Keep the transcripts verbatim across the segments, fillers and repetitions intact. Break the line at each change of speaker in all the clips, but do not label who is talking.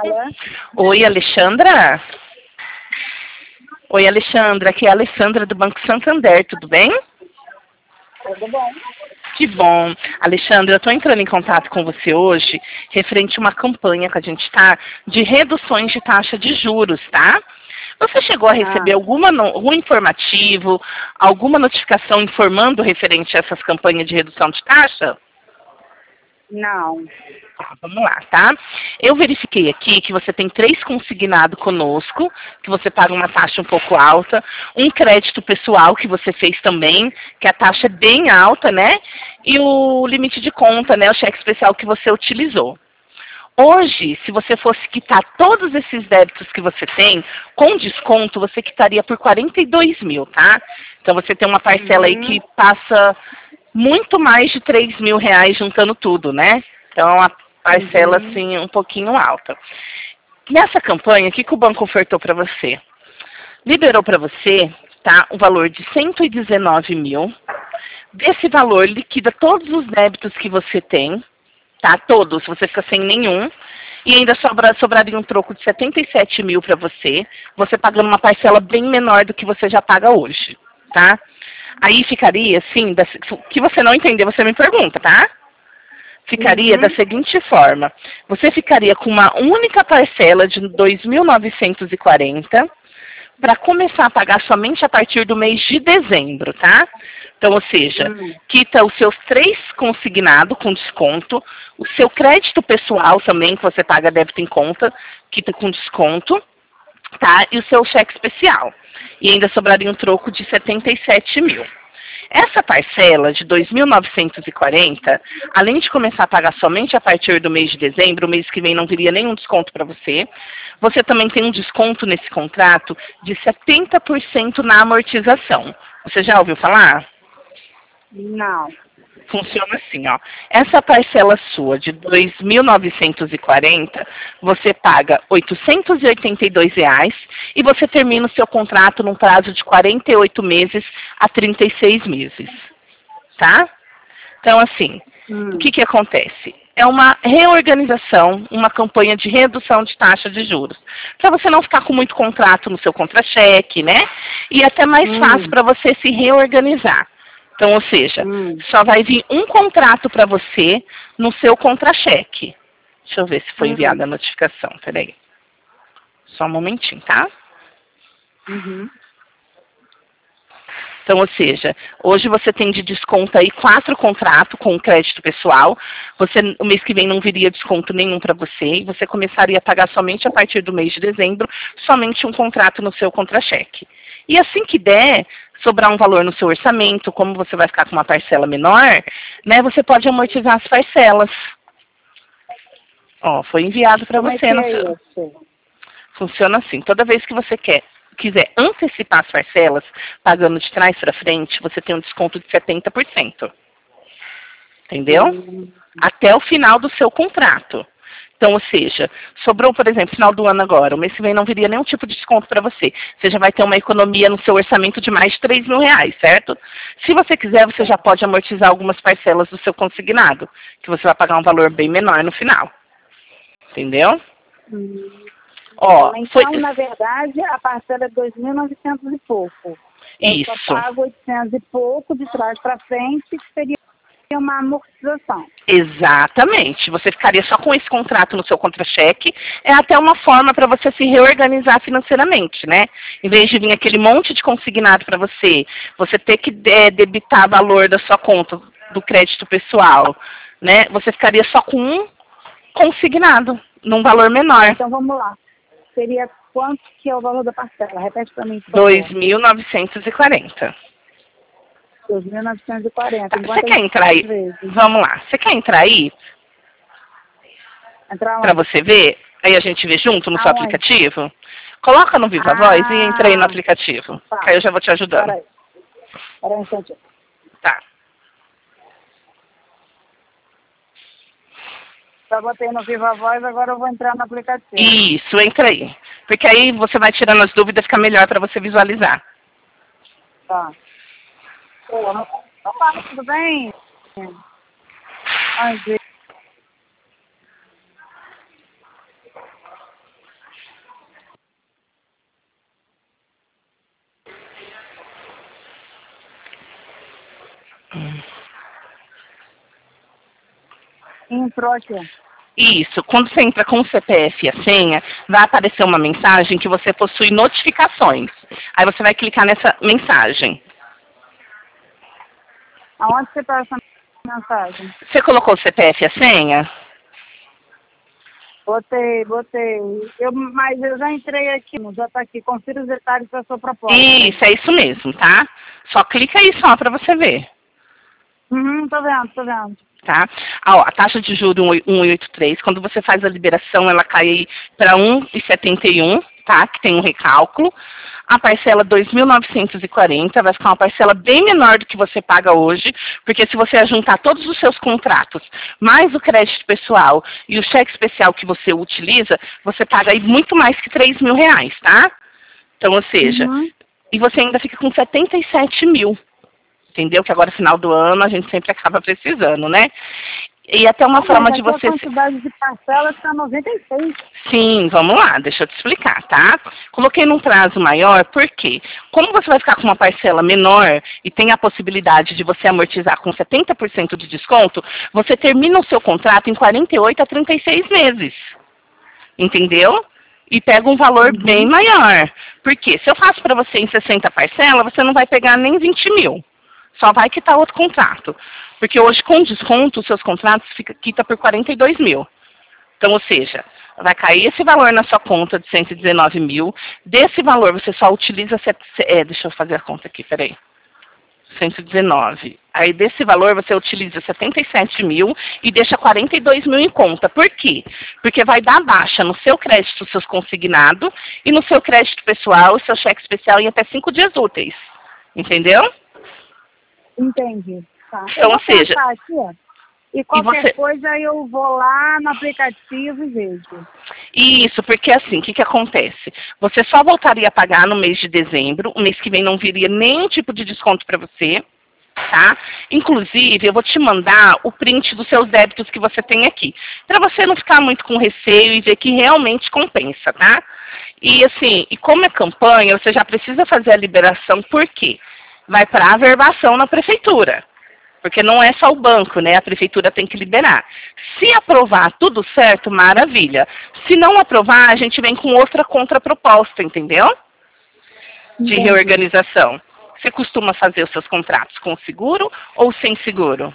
fala.
Oi, Alexandra? Oi, Alexandra. Aqui é a Alessandra do Banco Santander, tudo bem?
Tudo bom?
Que bom. Alexandra, eu estou entrando em contato com você hoje referente a uma campanha que a gente está de reduções de taxa de juros, tá? Você chegou a receber
Ah,
alguma no, algum informativo, alguma notificação informando referente a essas campanhas de redução de taxa?
não.
Tá, vamos lá, tá? Eu verifiquei aqui que você tem três consignados conosco, que você paga uma taxa um pouco alta, um crédito pessoal que você fez também, que a taxa é bem alta, né? E o limite de conta, né? O cheque especial que você utilizou. Hoje, se você fosse quitar todos esses débitos que você tem, com desconto, você quitaria por quarenta e dois mil, tá? Então você tem uma parcela aí que
Uhum.
passa muito mais de três mil reais juntando tudo, né? Então é uma parcela
Uhum.
assim um pouquinho alta. Nessa campanha, o que, que o banco ofertou para você? Liberou para você, tá, o valor de cento e dezenove mil. Desse valor, liquida todos os débitos que você tem, tá? Todos, você fica sem nenhum. E ainda sobra, sobraria um troco de setenta e sete mil para você, você pagando uma parcela bem menor do que você já paga hoje, tá? Aí ficaria, assim, da, que você não entender, você me pergunta, tá? Ficaria da
Uhum.
seguinte forma, você ficaria com uma única parcela de dois mil novecentos e quarenta para começar a pagar somente a partir do mês de dezembro, tá? Então, ou seja,
Uhum.
quita os seus três consignados com desconto, o seu crédito pessoal também, que você paga débito em conta, quita com desconto, tá? E o seu cheque especial. E ainda sobraria um troco de setenta e sete mil. Essa parcela de dois mil novecentos e quarenta, além de começar a pagar somente a partir do mês de dezembro, o mês que vem não viria nenhum desconto para você, você também tem um desconto nesse contrato de setenta por cento na amortização. Você já ouviu falar?
Não.
Funciona assim, ó. Essa parcela sua de dois mil novecentos e quarenta, você paga oitocentos e oitenta e dois reais e você termina o seu contrato num prazo de quarenta e oito meses a trinta e seis meses, tá? Então, assim, o
Hum.
que que acontece? É uma reorganização, uma campanha de redução de taxa de juros. Para você não ficar com muito contrato no seu contra-cheque, né? E até mais fácil
Hum.
para você se reorganizar. Então, ou seja,
Hum.
só vai vir um contrato para você no seu contra-cheque. Deixa eu ver se foi
Hum.
enviada a notificação. Peraí. Só um momentinho, tá?
Uhum.
Então, ou seja, hoje você tem de desconto aí quatro contratos com crédito pessoal. Você, o mês que vem não viria desconto nenhum para você e você começaria a pagar somente a partir do mês de dezembro, somente um contrato no seu contra-cheque. E assim que der, sobrar um valor no seu orçamento, como você vai ficar com uma parcela menor, né, você pode amortizar as parcelas. Ó, foi enviado para
Como é
você
que
no
é
seu.
isso?
Funciona assim. Toda vez que você quer, quiser antecipar as parcelas, pagando de trás para frente, você tem um desconto de setenta por cento. Entendeu?
Hum.
Até o final do seu contrato. Então, ou seja, sobrou, por exemplo, final do ano agora, o mês que vem não viria nenhum tipo de desconto para você. Você já vai ter uma economia no seu orçamento de mais de três mil reais, certo? Se você quiser, você já pode amortizar algumas parcelas do seu consignado, que você vai pagar um valor bem menor no final. Entendeu?
Hum.
Ó, foi
Então, na verdade, a parcela é dois mil e novecentos e pouco. Eu só
isso.
pago oitocentos e pouco de trás para frente, que seria uma amortização.
Exatamente. Você ficaria só com esse contrato no seu contra-cheque. É até uma forma para você se reorganizar financeiramente, né? Em vez de vir aquele monte de consignado para você, você ter que é, debitar valor da sua conta do crédito pessoal, né? Você ficaria só com um consignado, num valor menor.
Então, vamos lá. Seria quanto que é o valor da parcela? Repete para mim, por
dois
favor.
mil novecentos e quarenta.
dois mil novecentos e quarenta.
Tá,
Em
você
quantas
quer entrar aí?
vezes?
Vamos lá. Você quer entrar aí
Entrar
para
onde?
você ver? Aí a gente vê junto no seu
Aonde?
aplicativo? Coloca no Viva Voz e entra aí no
Ah,
aplicativo. Que
tá.
aí eu já vou te ajudando.
Peraí. Peraí um instantinho.
Tá.
Já botei no Viva Voz, agora eu vou entrar no aplicativo.
Isso, entra aí. Porque aí você vai tirando as dúvidas, fica melhor para você visualizar.
Tá. Olá, tudo bem? Ai, gente. Entrou aqui.
Isso. Quando você entra com o C P F e a senha, vai aparecer uma mensagem que você possui notificações. Aí você vai clicar nessa mensagem.
Aonde você tá essa mensagem?
Você colocou o C P F e a senha?
Botei, botei. Eu, mas eu já entrei aqui, já tá aqui. Confira os detalhes da sua proposta.
Isso, é isso mesmo, tá? Só clica aí só para você ver.
Uhum, tô vendo, tô vendo.
Tá? Ah, ó, a taxa de juros um vírgula oitenta e três, quando você faz a liberação, ela cai para um vírgula setenta e um, tá? Que tem um recálculo. A parcela dois mil novecentos e quarenta vai ficar uma parcela bem menor do que você paga hoje, porque se você juntar todos os seus contratos, mais o crédito pessoal e o cheque especial que você utiliza, você paga aí muito mais que três mil reais, tá? Então, ou seja,
Uhum.
e você ainda fica com setenta e sete mil. Entendeu? Que agora, final do ano, a gente sempre acaba precisando, né? E até uma
Ah,
forma
mas
de
aqui
você...
a quantidade de parcelas está noventa e seis.
Sim, vamos lá, deixa eu te explicar, tá? Coloquei num prazo maior, por quê? Como você vai ficar com uma parcela menor e tem a possibilidade de você amortizar com setenta por cento de desconto, você termina o seu contrato em quarenta e oito a trinta e seis meses. Entendeu? E pega um valor
Uhum.
bem maior. Porque se eu faço para você em sessenta parcelas, você não vai pegar nem vinte mil. Só vai quitar outro contrato. Porque hoje, com desconto, os seus contratos fica, quita por quarenta e dois mil. Então, ou seja, vai cair esse valor na sua conta de cento e dezenove mil. Desse valor, você só utiliza... Set, é, deixa eu fazer a conta aqui, peraí. cento e dezenove. Aí, desse valor, você utiliza setenta e sete mil e deixa quarenta e dois mil em conta. Por quê? Porque vai dar baixa no seu crédito, seus consignados, e no seu crédito pessoal, seu cheque especial em até cinco dias úteis. Entendeu?
Entendi. Tá.
Então,
Eu vou
ou seja,
pensar aqui, ó. E qualquer
você...
coisa eu vou lá no aplicativo e vejo.
Isso, porque assim, o que, que acontece? Você só voltaria a pagar no mês de dezembro, o mês que vem não viria nenhum tipo de desconto para você, tá? Inclusive, eu vou te mandar o print dos seus débitos que você tem aqui, para você não ficar muito com receio e ver que realmente compensa, tá? E assim, e como é campanha, você já precisa fazer a liberação, por quê? Vai para a averbação na prefeitura. Porque não é só o banco, né? A prefeitura tem que liberar. Se aprovar tudo certo, maravilha. Se não aprovar, a gente vem com outra contraproposta, entendeu? De
Entendi.
reorganização. Você costuma fazer os seus contratos com seguro ou sem seguro?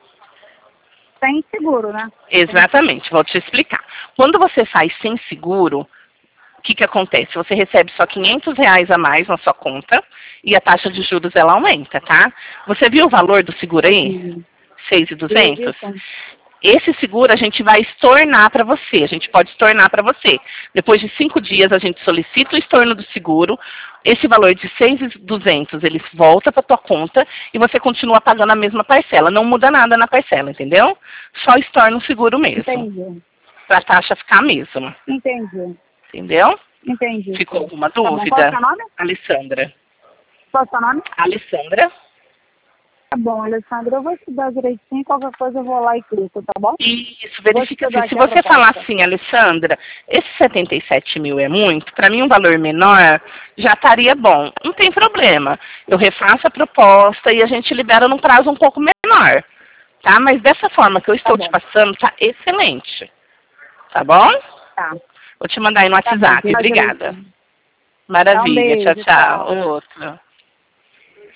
Sem seguro, né?
Exatamente, vou te explicar. Quando você faz sem seguro, o que, que acontece? Você recebe só quinhentos reais a mais na sua conta e a taxa de juros ela aumenta, tá? Você viu o valor do seguro aí?
Uhum.
seis mil e duzentos?
Isso.
Esse seguro a gente vai estornar para você, a gente pode estornar para você. Depois de cinco dias a gente solicita o estorno do seguro, esse valor de seis mil e duzentos ele volta para tua conta e você continua pagando a mesma parcela. Não muda nada na parcela, entendeu? Só estorna o seguro mesmo.
Entendi.
Para a taxa ficar a mesma.
Entendi.
Entendeu?
Entendi.
Ficou alguma
Tá bom.
dúvida?
Qual é o seu nome?
Alessandra.
Qual é o seu nome?
Alessandra?
Tá bom, Alessandra. Eu vou estudar direitinho, qualquer coisa eu vou lá e clico, tá bom?
Isso, verifica
estudar
assim. Se
aqui a
você
proposta.
falar assim, Alessandra, esse setenta e sete mil é muito, para mim um valor menor já estaria bom. Não tem problema. Eu refaço a proposta e a gente libera num prazo um pouco menor. Tá? Mas dessa forma que eu estou
Tá
te
bom.
passando, tá excelente. Tá bom?
Tá.
Vou te mandar aí no
Tá bom,
WhatsApp.
estudar
Obrigada.
direitinho.
Maravilha.
Dá um beijo,
tchau, tchau.
tchau.
Outro.